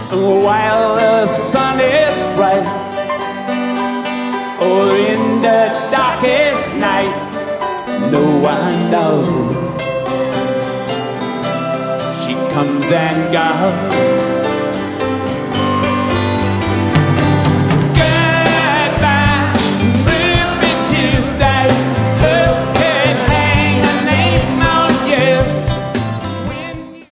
while the sun is bright, or in the darkest night, no one knows. She comes and goes.